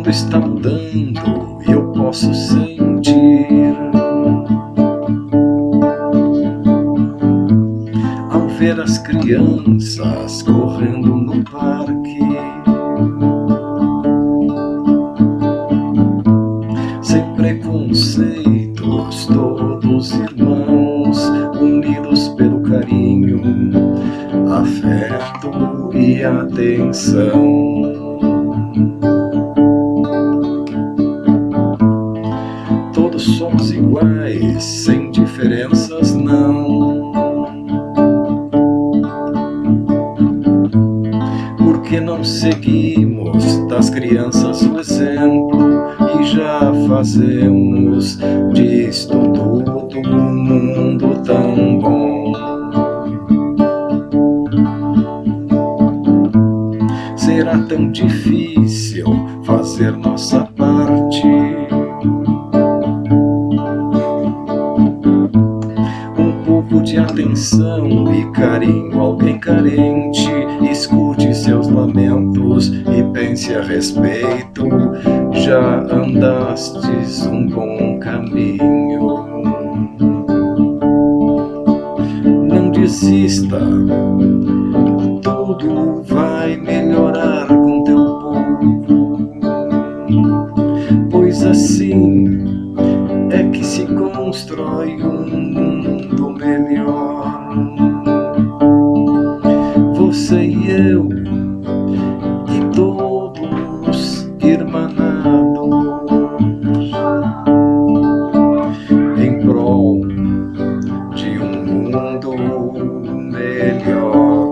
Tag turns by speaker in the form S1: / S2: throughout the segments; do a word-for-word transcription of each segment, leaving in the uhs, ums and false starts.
S1: mundo está mudando e eu posso sentir, ao ver as crianças correndo no parque, sem preconceitos, todos irmãos, unidos pelo carinho, afeto e atenção. Todos somos iguais, sem diferenças não. Por que não seguimos das crianças o exemplo e já fazemos disto tudo um mundo tão bom? Será tão difícil fazer nossa parte? Um pouco de atenção e carinho, alguém carente, escute seus lamentos e pense a respeito. Já andastes um bom caminho. Não desista, tudo vai melhorar com teu povo, pois assim é que se constrói um mundo melhor. Você e eu e todos irmanados em prol de um mundo melhor,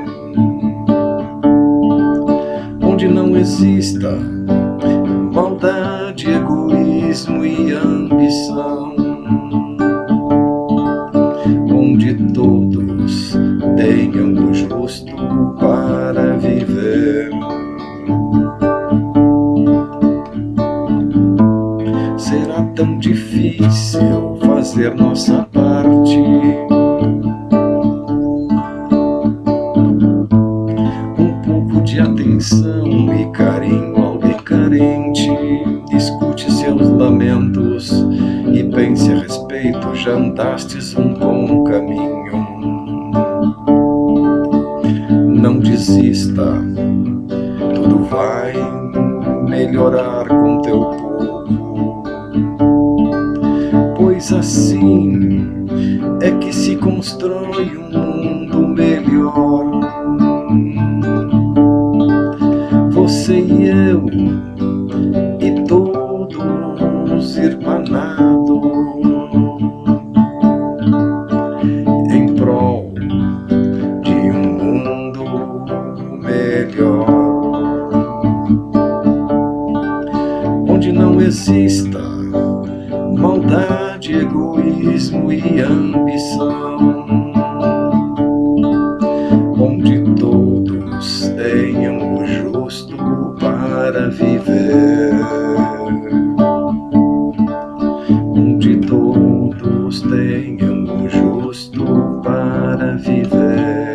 S1: onde não exista maldade, egoísmo e ambição, onde todos tenham o justo para viver. Será tão difícil fazer nossa parte? Um pouco de atenção e carinho, alguém carente, escute seus lamentos e pense a respeito. Já andastes um bom caminho. Não desista, tudo vai melhorar com teu povo, pois assim é que se constrói um mundo melhor. Você e eu e todos irmanados em prol de um mundo melhor, onde não exista maldade, egoísmo e ambição, onde todos tenham o justo para viver, onde todos tenham o justo para viver.